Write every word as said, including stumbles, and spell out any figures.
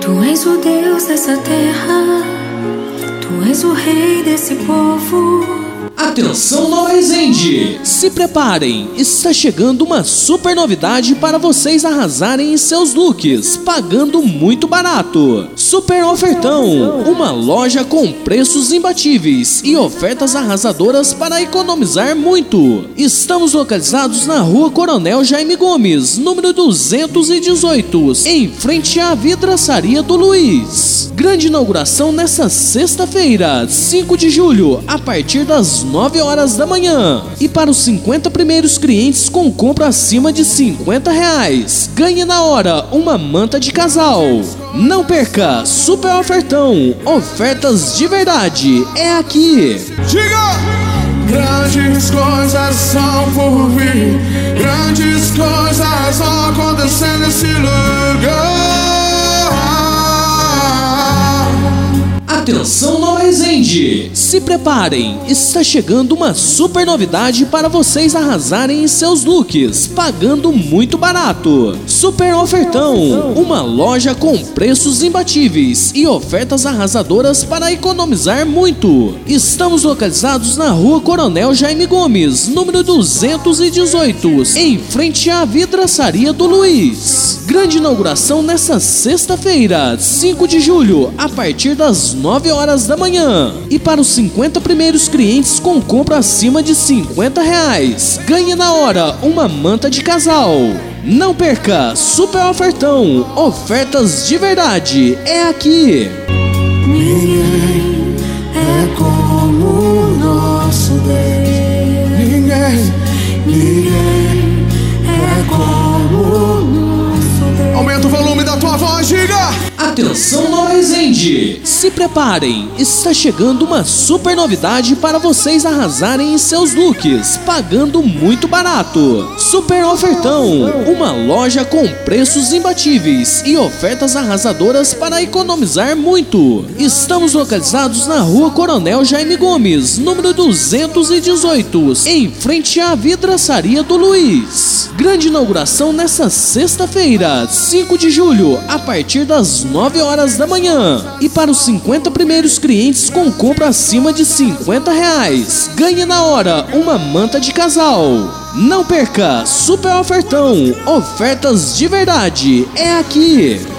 Tu és o Deus dessa terra, Tu és o Rei desse povo. Atenção, Nova Resende! Se preparem, está chegando uma super novidade para vocês arrasarem em seus looks, pagando muito barato. Super Ofertão, uma loja com preços imbatíveis e ofertas arrasadoras para economizar muito. Estamos localizados na Rua Coronel Jaime Gomes, número duzentos e dezoito, em frente à Vidraçaria do Luiz. Grande inauguração nesta sexta-feira, cinco de julho, a partir das nove horas da manhã. E para os cinquenta primeiros clientes com compra acima de cinquenta reais, ganhe na hora uma manta de casal. Não perca, Super Ofertão, ofertas de verdade, é aqui. Diga! Grandes coisas são por vir, grandes coisas vão acontecer nesse lugar. Atenção, Nova Resende! Se preparem, está chegando uma super novidade para vocês arrasarem em seus looks, pagando muito barato. Super Ofertão, uma loja com preços imbatíveis e ofertas arrasadoras para economizar muito. Estamos localizados na Rua Coronel Jaime Gomes, número duzentos e dezoito, em frente à Vidraçaria do Luiz. Grande inauguração nesta sexta-feira, cinco de julho, a partir das nove horas da manhã. E para os cinquenta primeiros clientes com compra acima de cinquenta reais, ganhe na hora uma manta de casal. Não perca, Super Ofertão, ofertas de verdade, é aqui. Ninguém é como o nosso Deus. Ninguém, ninguém é como o nosso Deus. Aumenta o volume da tua voz, diga! Atenção, Nova Resende! Se preparem, está chegando uma super novidade para vocês arrasarem em seus looks, pagando muito barato. Super Ofertão, uma loja com preços imbatíveis e ofertas arrasadoras para economizar muito. Estamos localizados na Rua Coronel Jaime Gomes, número duzentos e dezoito, em frente à Vidraçaria do Luiz. Grande inauguração nesta sexta-feira, cinco de julho, a partir das nove horas da manhã. E para os cinquenta primeiros clientes com compra acima de cinquenta reais, ganhe na hora uma manta de casal. Não perca, Super Ofertão, ofertas de verdade, é aqui.